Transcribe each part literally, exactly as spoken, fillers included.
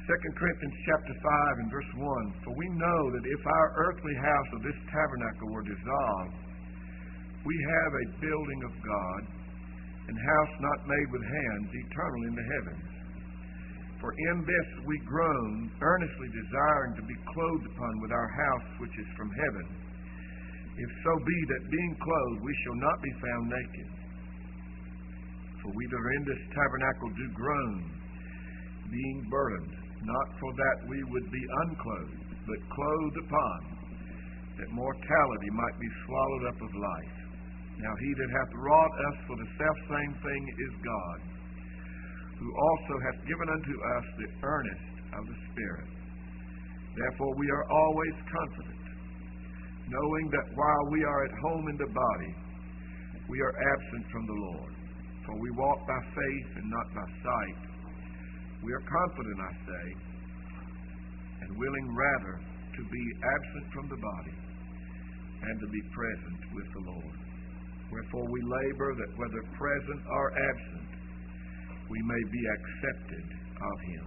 Second Corinthians chapter five and verse one, for we know that if our earthly house of this tabernacle were dissolved, we have a building of God, an house not made with hands, eternal in the heavens. For in this we groan, earnestly desiring to be clothed upon with our house which is from heaven. If so be that being clothed we shall not be found naked. For we that are in this tabernacle do groan, being burdened, not for that we would be unclothed, but clothed upon, that mortality might be swallowed up of life. Now he that hath wrought us for the selfsame thing is God, who also hath given unto us the earnest of the Spirit. Therefore we are always confident, knowing that while we are at home in the body, we are absent from the Lord. For we walk by faith and not by sight. We are confident, I say, and willing rather to be absent from the body and to be present with the Lord. Wherefore we labor that whether present or absent, we may be accepted of Him.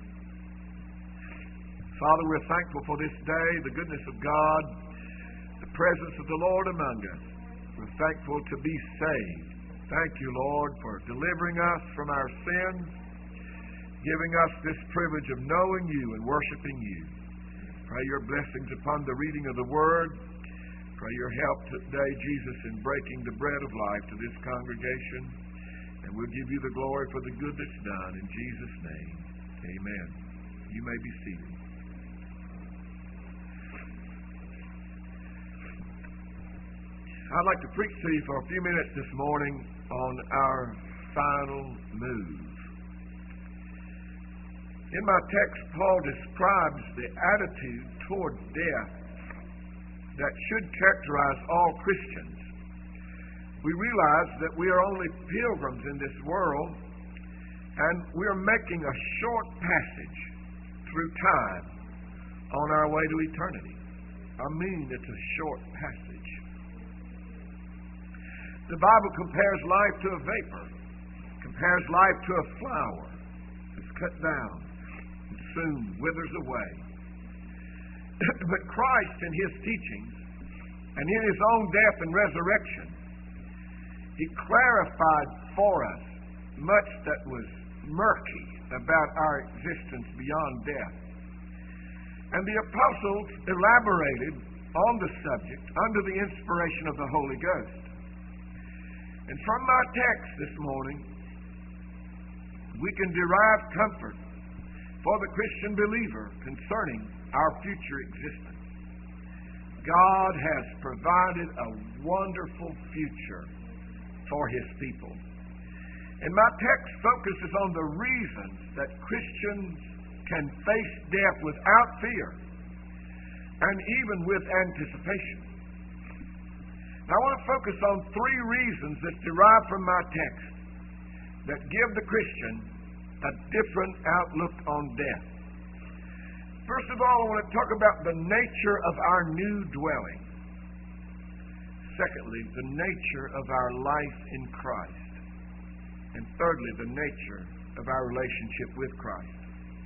Father, we're thankful for this day, the goodness of God, the presence of the Lord among us. We're thankful to be saved. Thank you, Lord, for delivering us from our sins, giving us this privilege of knowing you and worshiping you. Pray your blessings upon the reading of the Word. Pray your help today, Jesus, in breaking the bread of life to this congregation. And we'll give you the glory for the good that's done. In Jesus' name, amen. You may be seated. I'd like to preach to you for a few minutes this morning on our final move. In my text, Paul describes the attitude toward death that should characterize all Christians. We realize that we are only pilgrims in this world, and we are making a short passage through time on our way to eternity. I mean, it's a short passage. The Bible compares life to a vapor, compares life to a flower that's cut down and soon withers away. But Christ, in His teachings and in His own death and resurrection, He clarified for us much that was murky about our existence beyond death. And the apostles elaborated on the subject under the inspiration of the Holy Ghost. And from my text this morning, we can derive comfort for the Christian believer concerning our future existence. God has provided a wonderful future for His people. And my text focuses on the reasons that Christians can face death without fear and even with anticipation. Now, I want to focus on three reasons that derive from my text that give the Christian a different outlook on death. First of all, I want to talk about the nature of our new dwelling. Secondly, the nature of our life in Christ. And thirdly, the nature of our relationship with Christ.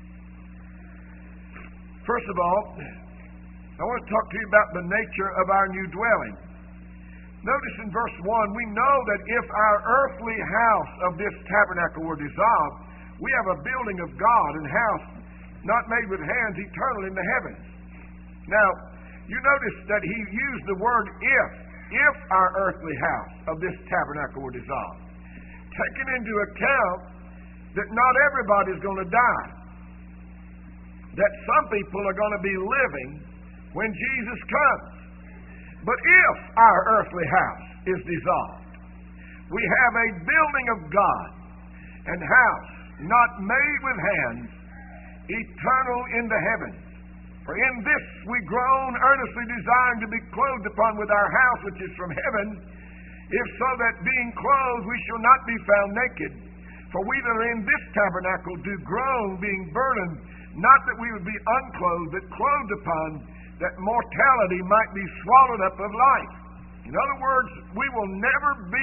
First of all, I want to talk to you about the nature of our new dwelling. Notice in verse one, we know that if our earthly house of this tabernacle were dissolved, we have a building of God and house not made with hands, eternal in the heavens. Now, you notice that he used the word if, if our earthly house of this tabernacle were dissolved. Taking into account that not everybody is going to die. That some people are going to be living when Jesus comes. But if our earthly house is dissolved, we have a building of God and house not made with hands, eternal in the heavens. For in this we groan, earnestly desiring to be clothed upon with our house which is from heaven, if so that being clothed we shall not be found naked. For we that are in this tabernacle do groan, being burdened, not that we would be unclothed, but clothed upon, that mortality might be swallowed up of life. In other words, we will never be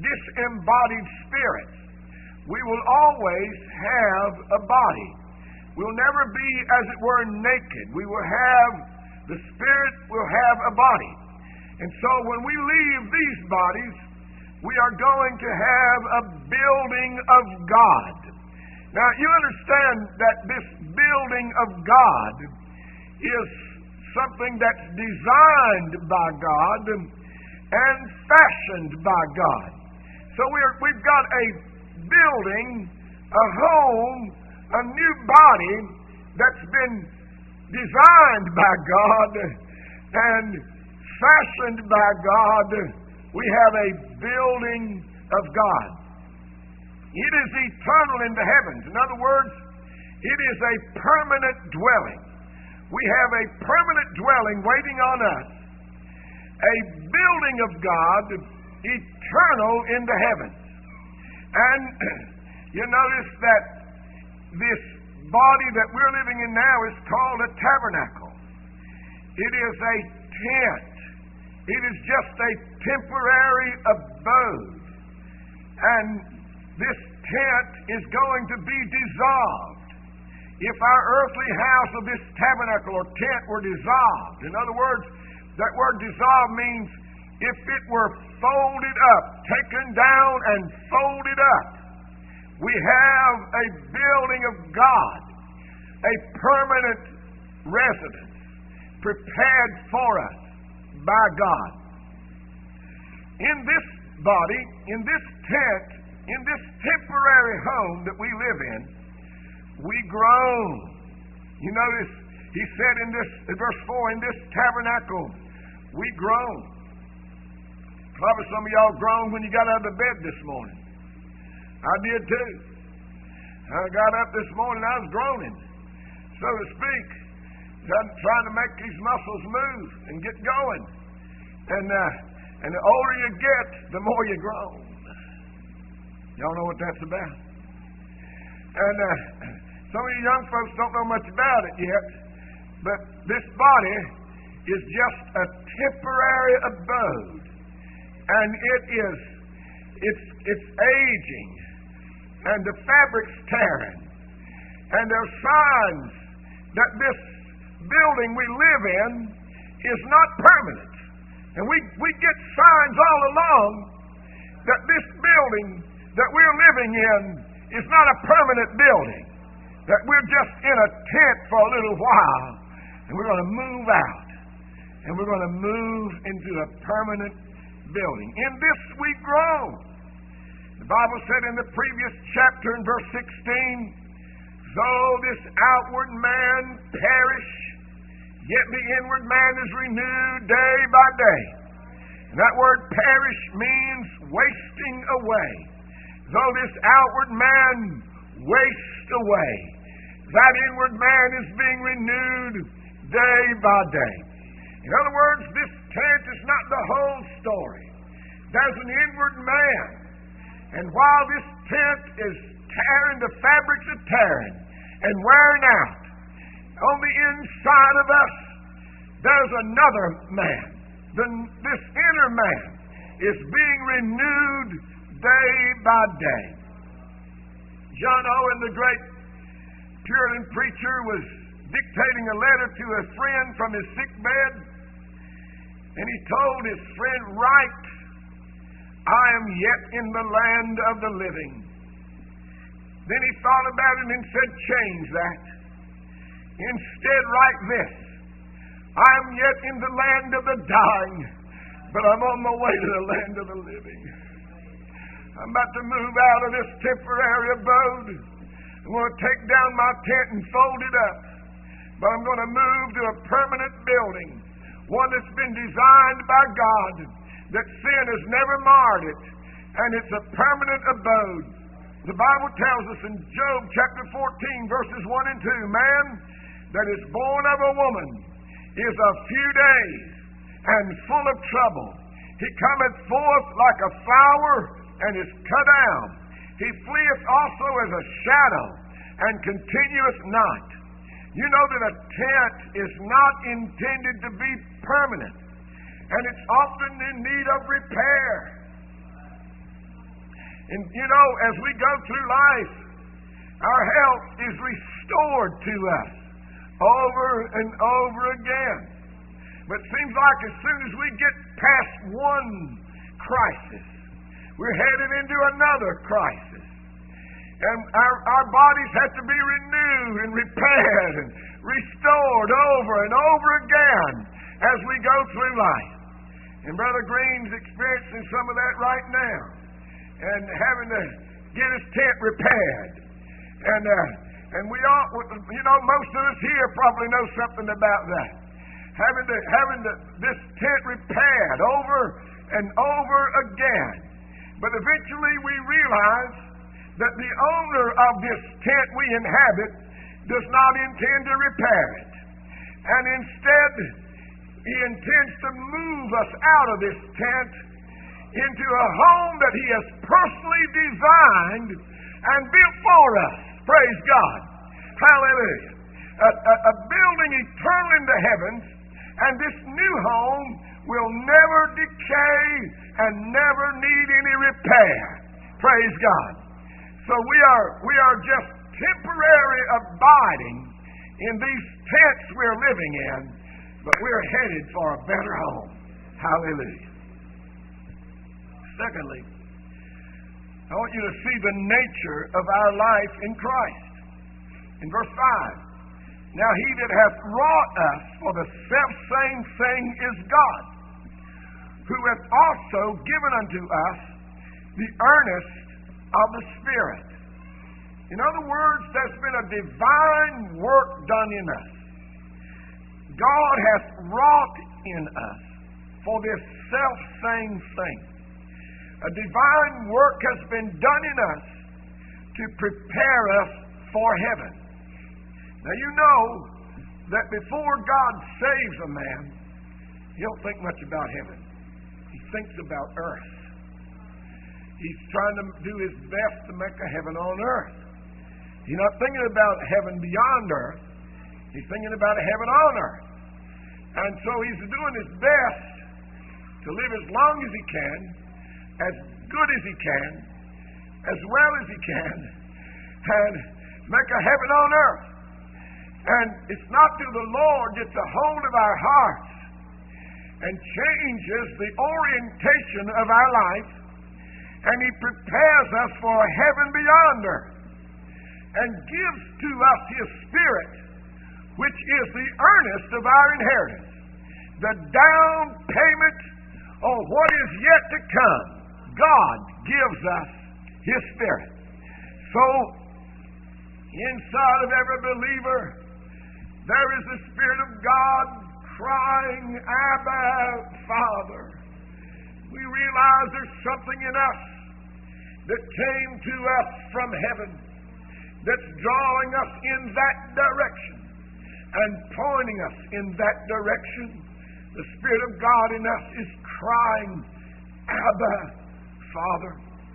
disembodied spirits. We will always have a body. We'll never be, as it were, naked. We will have, the Spirit will have a body. And so when we leave these bodies, we are going to have a building of God. Now, you understand that this building of God is something that's designed by God and fashioned by God. So we're, we've got a building, a home, a new body that's been designed by God and fashioned by God. We have a building of God. It is eternal in the heavens. In other words, it is a permanent dwelling. We have a permanent dwelling waiting on us. A building of God, eternal in the heavens. And you notice that this body that we're living in now is called a tabernacle. It is a tent. It is just a temporary abode. And this tent is going to be dissolved. If our earthly house of this tabernacle or tent were dissolved, in other words, that word dissolved means if it were folded up, taken down and folded up. We have a building of God, a permanent residence prepared for us by God. In this body, in this tent, in this temporary home that we live in, we groan. You notice he said in this, in verse four, in this tabernacle, we groan. Probably some of y'all groaned when you got out of the bed this morning. I did too. I got up this morning, I was groaning, so to speak, trying to make these muscles move and get going. And uh, and the older you get, the more you groan. Y'all know what that's about. And uh, some of you young folks don't know much about it yet, but this body is just a temporary abode, and it is it's it's aging, and the fabric's tearing, and there are signs that this building we live in is not permanent. And we, we get signs all along that this building that we're living in is not a permanent building, that we're just in a tent for a little while, and we're going to move out, and we're going to move into a permanent building. In this we grow. The Bible said in the previous chapter in verse sixteen, though this outward man perish, yet the inward man is renewed day by day. And that word perish means wasting away. Though this outward man wastes away, that inward man is being renewed day by day. In other words, this tent is not the whole story. There's an inward man. And while this tent is tearing, the fabrics are tearing and wearing out, on the inside of us, there's another man. The, this inner man is being renewed day by day. John Owen, the great Puritan preacher, was dictating a letter to a friend from his sick bed, and he told his friend, write, I am yet in the land of the living. Then he thought about it and said, change that. Instead, write this. I am yet in the land of the dying, but I'm on my way to the land of the living. I'm about to move out of this temporary abode. I'm going to take down my tent and fold it up. But I'm going to move to a permanent building, one that's been designed by God, that sin has never marred it, and it's a permanent abode. The Bible tells us in Job chapter fourteen, verses one and two, man that is born of a woman is of few days and full of trouble. He cometh forth like a flower and is cut down. He fleeth also as a shadow and continueth not. You know that a tent is not intended to be permanent, and it's often in need of repair. And you know, as we go through life, our health is restored restored to us over and over again. But it seems like as soon as we get past one crisis, we're headed into another crisis. And our, our bodies have to be renewed and repaired and restored over and over again as we go through life. And Brother Green's experiencing some of that right now, and having to get his tent repaired. And uh, and we all, you know, most of us here probably know something about that. Having to having to, this tent repaired over and over again. But eventually we realize that the owner of this tent we inhabit does not intend to repair it. And instead, he intends to move us out of this tent into a home that he has personally designed and built for us. Praise God. Hallelujah. A, a, a building eternal in the heavens, and this new home will never decay and never need any repair. Praise God. So we are we are just temporary abiding in these tents we're living in, but we're headed for a better home. Hallelujah. Secondly, I want you to see the nature of our life in Christ. In verse five, now he that hath wrought us for the selfsame thing is God, who hath also given unto us the earnest of the Spirit. In other words, there's been a divine work done in us. God hath wrought in us for this selfsame thing. A divine work has been done in us to prepare us for heaven. Now you know that before God saves a man, he don't think much about heaven. He thinks about earth. He's trying to do his best to make a heaven on earth. He's not thinking about heaven beyond earth. He's thinking about a heaven on earth. And so he's doing his best to live as long as he can, as good as he can, as well as he can, and make a heaven on earth. And it's not till the Lord gets a hold of our hearts and changes the orientation of our life, and he prepares us for a heaven beyond earth, and gives to us his Spirit, which is the earnest of our inheritance, the down payment on what is yet to come. God gives us his Spirit. So, inside of every believer, there is the Spirit of God crying, Abba, Father. We realize there's something in us that came to us from heaven that's drawing us in that direction and pointing us in that direction. The Spirit of God in us is crying, Abba, Father.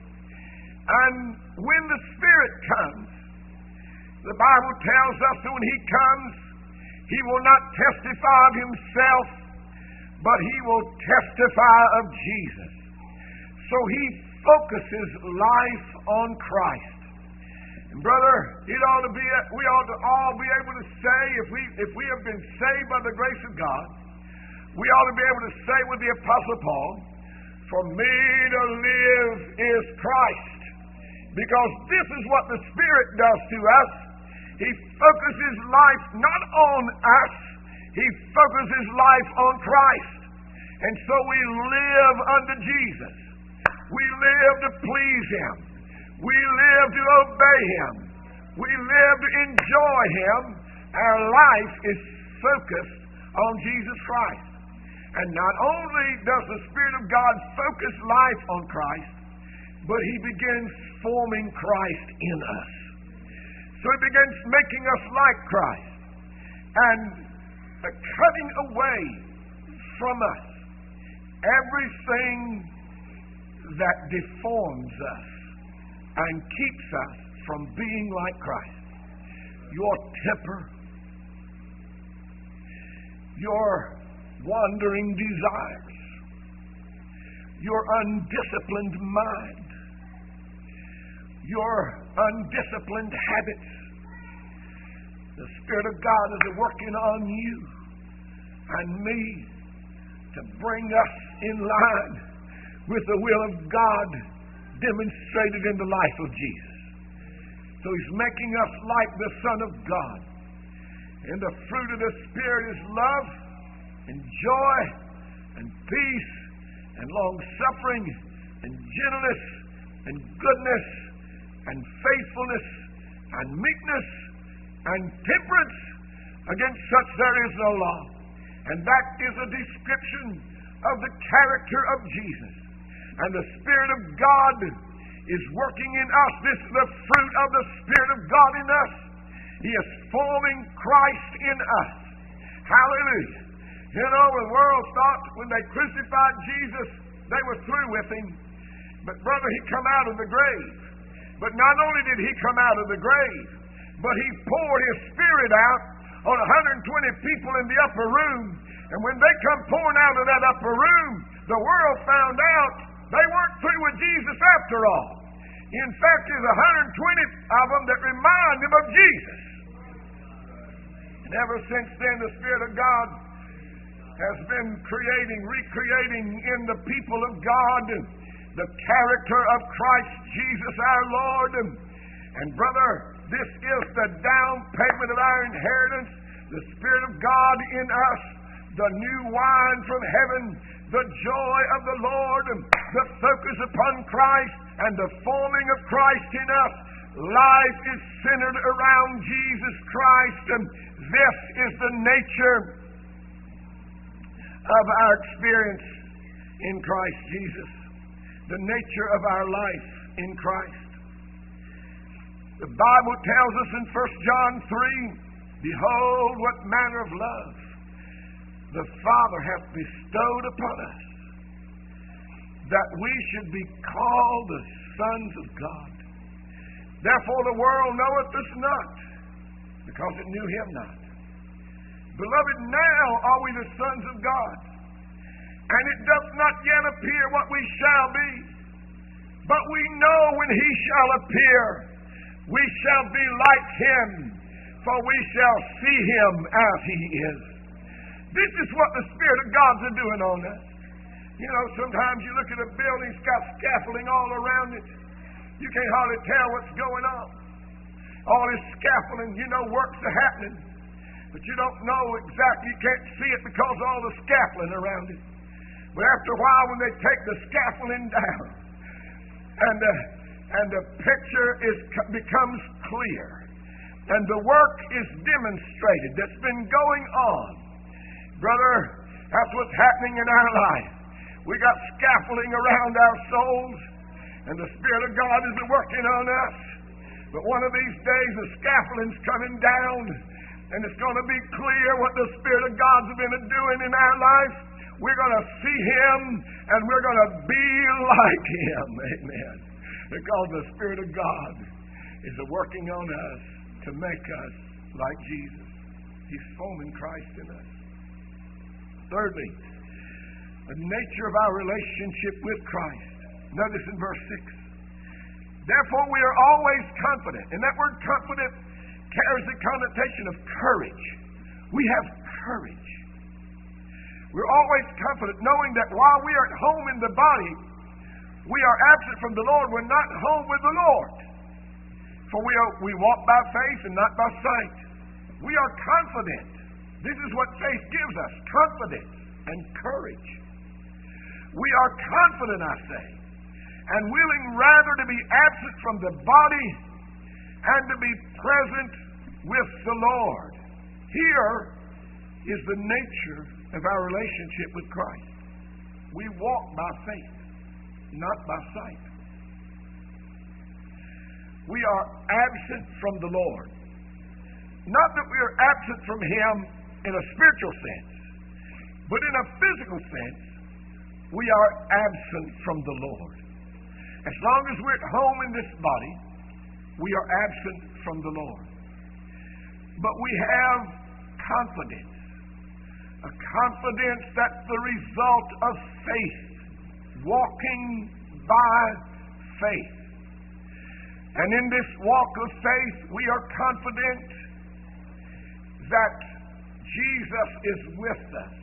And when the Spirit comes, the Bible tells us that when he comes, he will not testify of himself, but he will testify of Jesus. So he focuses life on Christ. And brother, it ought to be, we ought to all be able to say, if we if we have been saved by the grace of God, we ought to be able to say with the Apostle Paul, for me to live is Christ. Because this is what the Spirit does to us. He focuses life not on us, he focuses life on Christ. And so we live unto Jesus. We live to please him. We live to obey him. We live to enjoy him. Our life is focused on Jesus Christ. And not only does the Spirit of God focus life on Christ, but he begins forming Christ in us. So he begins making us like Christ and uh, cutting away from us everything that deforms us and keeps us from being like Christ. Your temper, your wandering desires, your undisciplined mind, your undisciplined habits, The Spirit of God is working on you and me to bring us in line with the will of God demonstrated in the life of Jesus. So He's making us like the Son of God. And the fruit of the Spirit is love and joy and peace and long-suffering and gentleness and goodness and faithfulness and meekness and temperance. Against such there is no law. And that is a description of the character of Jesus. And the Spirit of God is working in us. This is the fruit of the Spirit of God in us. He is forming Christ in us. Hallelujah. You know, the world thought when they crucified Jesus, they were through with Him. But brother, He come out of the grave. But not only did He come out of the grave, but He poured His Spirit out on one hundred twenty people in the upper room. And when they come pouring out of that upper room, the world found out they weren't through with Jesus after all. In fact, there's one hundred twenty of them that remind them of Jesus. And ever since then, the Spirit of God has been creating, recreating in the people of God the character of Christ Jesus our Lord. And brother, this is the down payment of our inheritance, the Spirit of God in us, the new wine from heaven, the joy of the Lord, the focus upon Christ, and the forming of Christ in us. Life is centered around Jesus Christ, and this is the nature of our experience in Christ Jesus, the nature of our life in Christ. The Bible tells us in First John three, behold, what manner of love the Father hath bestowed upon us, that we should be called the sons of God. Therefore the world knoweth us not, because it knew Him not. Beloved, now are we the sons of God, and it doth not yet appear what we shall be, but we know when He shall appear, we shall be like Him, for we shall see Him as He is. This is what the Spirit of God's are doing on us. You know, sometimes you look at a building, it's got scaffolding all around it. You can't hardly tell what's going on. All this scaffolding, you know, works are happening. But you don't know exactly, you can't see it because of all the scaffolding around it. But after a while, when they take the scaffolding down, and the, and the picture is becomes clear, and the work is demonstrated that's been going on. Brother, that's what's happening in our life. We got scaffolding around our souls, and the Spirit of God is working on us. But one of these days, the scaffolding's coming down, and it's going to be clear what the Spirit of God's been doing in our life. We're going to see Him, and we're going to be like Him. Amen. Because the Spirit of God is working on us to make us like Jesus. He's forming Christ in us. Thirdly, the nature of our relationship with Christ. Notice in verse six. Therefore we are always confident. And that word confident carries the connotation of courage. We have courage. We're always confident knowing that while we are at home in the body, we are absent from the Lord. We're not home with the Lord. For we are, we walk by faith and not by sight. We are confident. This is what faith gives us, confidence and courage. We are confident, I say, and willing rather to be absent from the body and to be present with the Lord. Here is the nature of our relationship with Christ. We walk by faith, not by sight. We are absent from the Lord. Not that we are absent from Him in a spiritual sense, but in a physical sense, we are absent from the Lord. As long as we're at home in this body, we are absent from the Lord. But we have confidence, a confidence that's the result of faith, walking by faith. And in this walk of faith, we are confident Jesus is with us.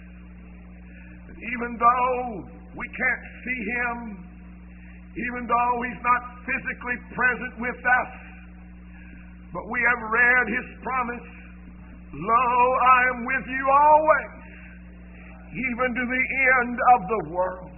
Even though we can't see Him, even though He's not physically present with us, but we have read His promise, lo, I am with you always, even to the end of the world.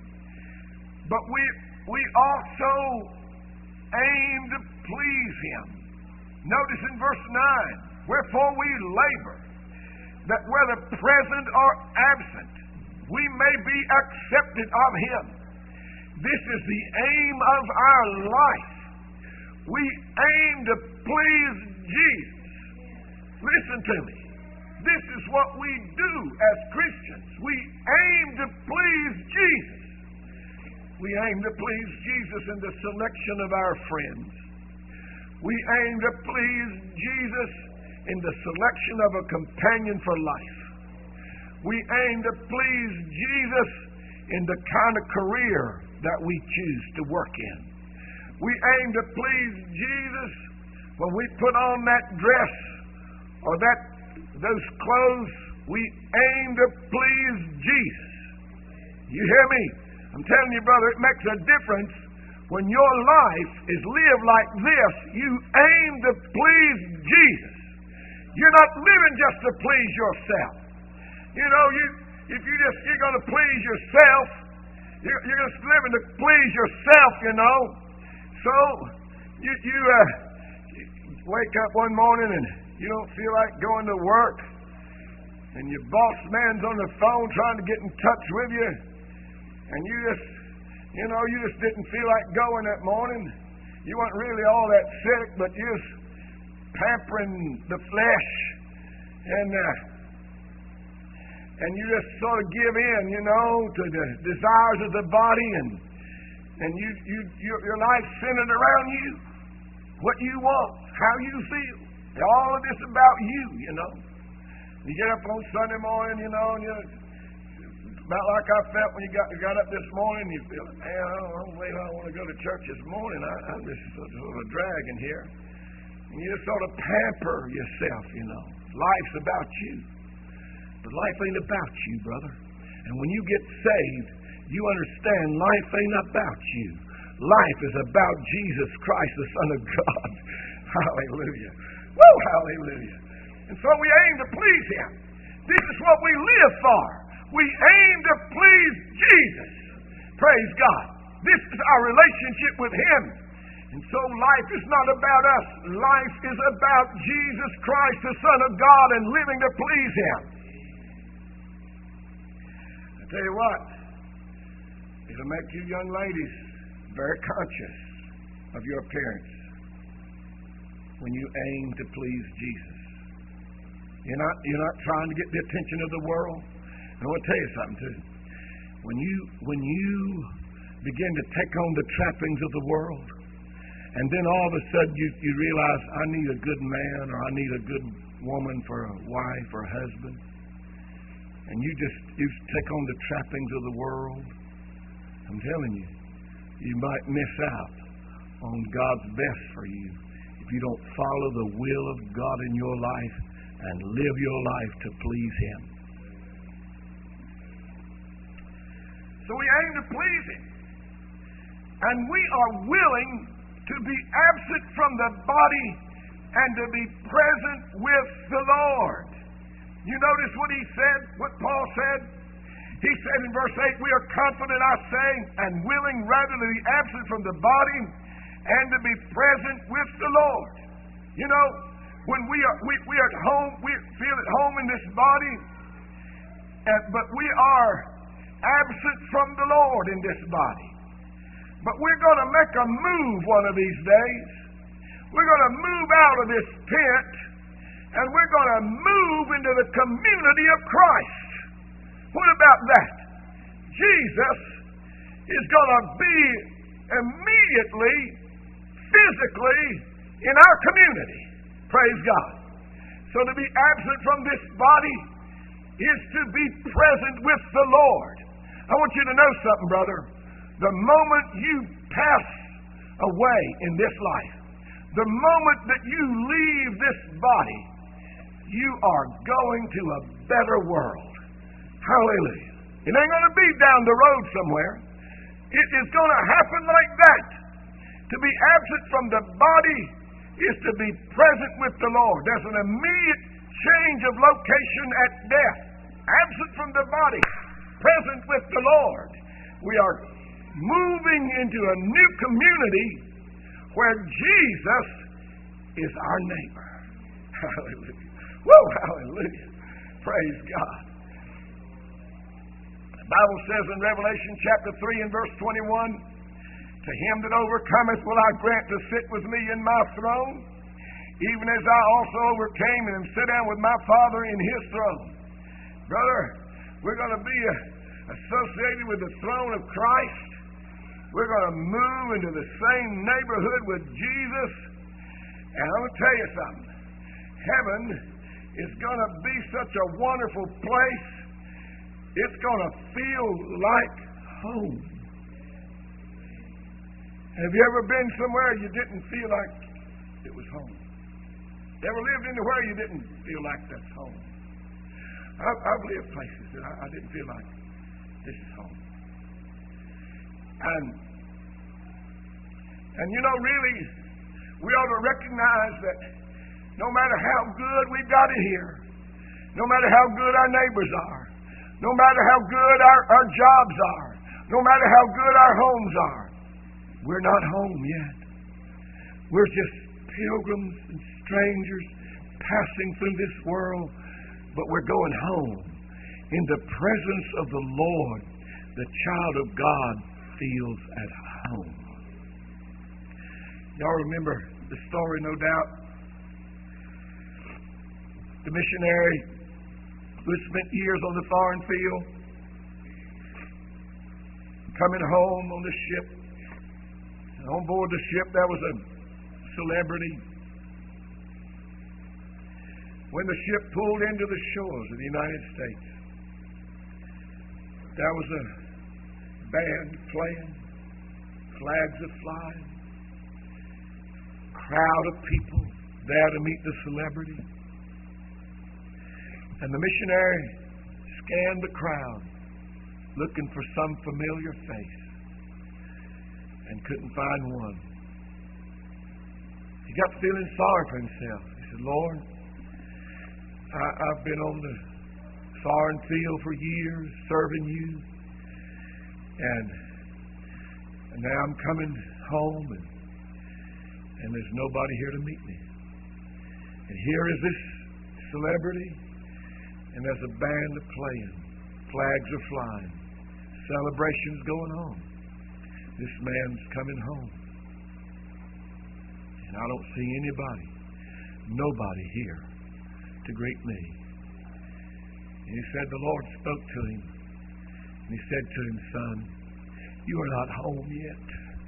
But we, we also aim to please Him. Notice in verse nine, wherefore we labor, that whether present or absent, we may be accepted of Him. This is the aim of our life. We aim to please Jesus. Listen to me. This is what we do as Christians. We aim to please Jesus. We aim to please Jesus in the selection of our friends. We aim to please Jesus in the selection of a companion for life. We aim to please Jesus in the kind of career that we choose to work in. We aim to please Jesus when we put on that dress or that those clothes. We aim to please Jesus. You hear me? I'm telling you, brother, it makes a difference when your life is lived like this. You aim to please Jesus. You're not living just to please yourself. You know, you if you just you're going to please yourself, you're, you're just living to please yourself. You know, so you you uh, wake up one morning and you don't feel like going to work, and your boss man's on the phone trying to get in touch with you, and you just you know you just didn't feel like going that morning. You weren't really all that sick, but you just pampering the flesh, and uh, and you just sort of give in, you know, to the desires of the body, and and you you your, your life's centered around you, what you want, how you feel. All of this about you, you know. You get up on Sunday morning, you know, and you're about like I felt when you got you got up this morning. You feel, man, I don't know, maybe I want to go to church this morning. I, I'm just sort of dragging here. And you just sort of pamper yourself, you know. Life's about you. But life ain't about you, brother. And when you get saved, you understand life ain't about you. Life is about Jesus Christ, the Son of God. Hallelujah. Woo, hallelujah. And so we aim to please Him. This is what we live for. We aim to please Jesus. Praise God. This is our relationship with Him. And so life is not about us. Life is about Jesus Christ, the Son of God, and living to please Him. I tell you what, it'll make you young ladies very conscious of your appearance when you aim to please Jesus. You're not, you're not trying to get the attention of the world. I want to tell you something too. When you when you begin to take on the trappings of the world, and then all of a sudden you, you realize, I need a good man, or I need a good woman for a wife or a husband, and you just you take on the trappings of the world, I'm telling you, you might miss out on God's best for you if you don't follow the will of God in your life and live your life to please Him. So we aim to please Him. And we are willing to be absent from the body and to be present with the Lord. You notice what he said, what Paul said? He said in verse eight, we are confident, I say, and willing rather to be absent from the body and to be present with the Lord. You know, when we are we, we are at home, we feel at home in this body, and, but we are absent from the Lord in this body. But we're going to make a move one of these days. We're going to move out of this tent, and we're going to move into the community of Christ. What about that? Jesus is going to be immediately, physically, in our community. Praise God. So to be absent from this body is to be present with the Lord. I want you to know something, brother. The moment you pass away in this life, the moment that you leave this body, You are going to a better world. Hallelujah. It ain't going to be down the road somewhere. It is going to happen like that. To be absent from the body is to be present with the Lord. There's an immediate change of location at death. Absent from the body, present with the Lord. We are moving into a new community where Jesus is our neighbor. Hallelujah. Whoa, hallelujah. Praise God. The Bible says in Revelation chapter three and verse twenty-one, to him that overcometh will I grant to sit with me in my throne, even as I also overcame and am sit down with my Father in his throne. Brother, we're going to be associated with the throne of Christ. We're going to move into the same neighborhood with Jesus. And I'm going to tell you something. Heaven is going to be such a wonderful place. It's going to feel like home. Have you ever been somewhere you didn't feel like it was home? Ever lived anywhere you didn't feel like that's home? I've, I've lived places that I, I didn't feel like this is home. And, and you know, really, we ought to recognize that no matter how good we've got it here, no matter how good our neighbors are, no matter how good our, our jobs are, no matter how good our homes are, we're not home yet. We're just pilgrims and strangers passing through this world, but we're going home. In the presence of the Lord, the child of God feels at home. Y'all remember the story, no doubt. The missionary who had spent years on the foreign field, coming home on the ship. And on board the ship there was a celebrity. When the ship pulled into the shores of the United States, there was a band playing, flags are flying, crowd of people there to meet the celebrity. And the missionary scanned the crowd, looking for some familiar face, and couldn't find one. He got feeling sorry for himself. He said, Lord, I, I've been on the foreign field for years, serving you, and, and now I'm coming home, and, and there's nobody here to meet me. And here is this celebrity, and there's a band playing, flags are flying, celebrations going on. This man's coming home, and I don't see anybody, nobody here to greet me. And he said the Lord spoke to him, and he said to him, son, you are not home yet.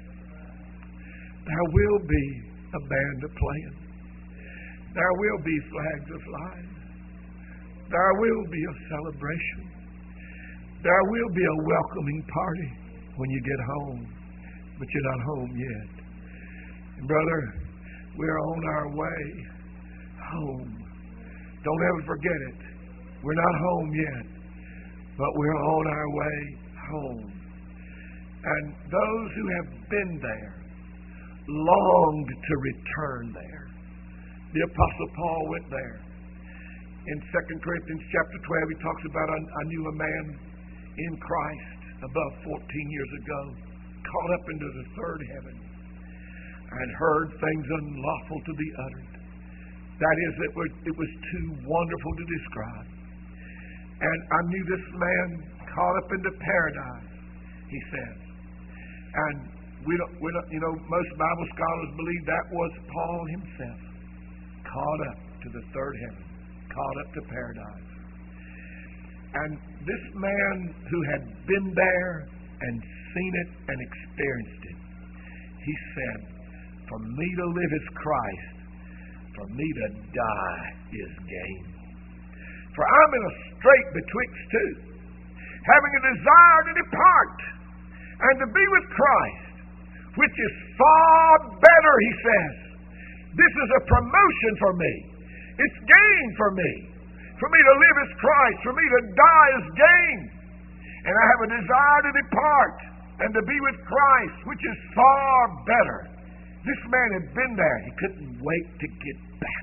There will be a band a playing. There will be flags a flying. There will be a celebration. There will be a welcoming party when you get home, but you're not home yet. And brother, we're on our way home. Don't ever forget it. We're not home yet, but we're on our way home. And those who have been there longed to return there. The Apostle Paul went there. In Second Corinthians chapter twelve, he talks about, I, I knew a man in Christ above fourteen years ago, caught up into the third heaven, and heard things unlawful to be uttered. That is, it was, it was too wonderful to describe. And I knew this man caught up into paradise, he says. And we don't, we don't, you know, most Bible scholars believe that was Paul himself, caught up to the third heaven, caught up to paradise. And this man who had been there and seen it and experienced it, he said, for me to live is Christ, for me to die is gain. For I'm in a strait betwixt two, having a desire to depart and to be with Christ, which is far better, he says. This is a promotion for me. It's gain for me. For me to live is Christ. For me to die is gain. And I have a desire to depart and to be with Christ, which is far better. This man had been there. He couldn't wait to get back.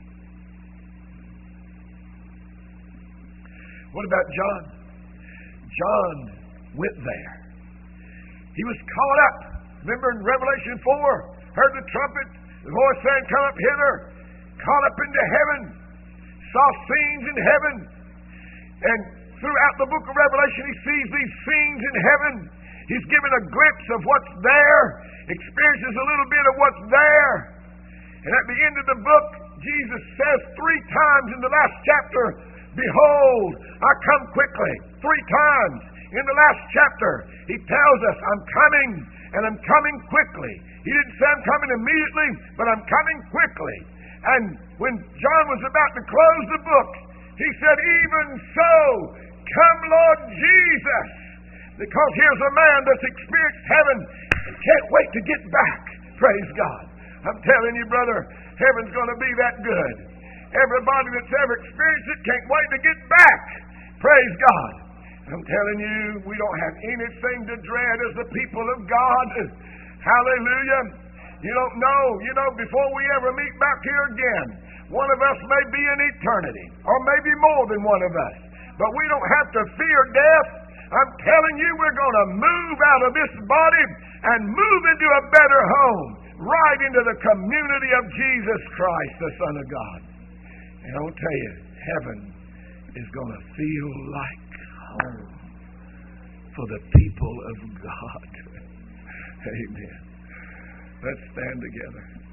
What about John? John went there. He was caught up. Remember in Revelation four, heard the trumpet, the voice saying, "Come up hither," caught up into heaven, saw scenes in heaven. And throughout the book of Revelation, he sees these scenes in heaven. He's given a glimpse of what's there, experiences a little bit of what's there. And at the end of the book, Jesus says three times in the last chapter, "Behold, I come quickly." Three times in the last chapter, he tells us, "I'm coming, and I'm coming quickly." He didn't say I'm coming immediately, but I'm coming quickly. And when John was about to close the book, he said, "Even so, come Lord Jesus." Because here's a man that's experienced heaven and can't wait to get back. Praise God. I'm telling you, brother, heaven's going to be that good. Everybody that's ever experienced it can't wait to get back. Praise God. I'm telling you, we don't have anything to dread as the people of God. Hallelujah. You don't know, you know, before we ever meet back here again, one of us may be in eternity, or maybe more than one of us. But we don't have to fear death. I'm telling you, we're going to move out of this body and move into a better home, right into the community of Jesus Christ, the Son of God. And I'll tell you, heaven is going to feel like home for the people of God. Amen. Let's stand together.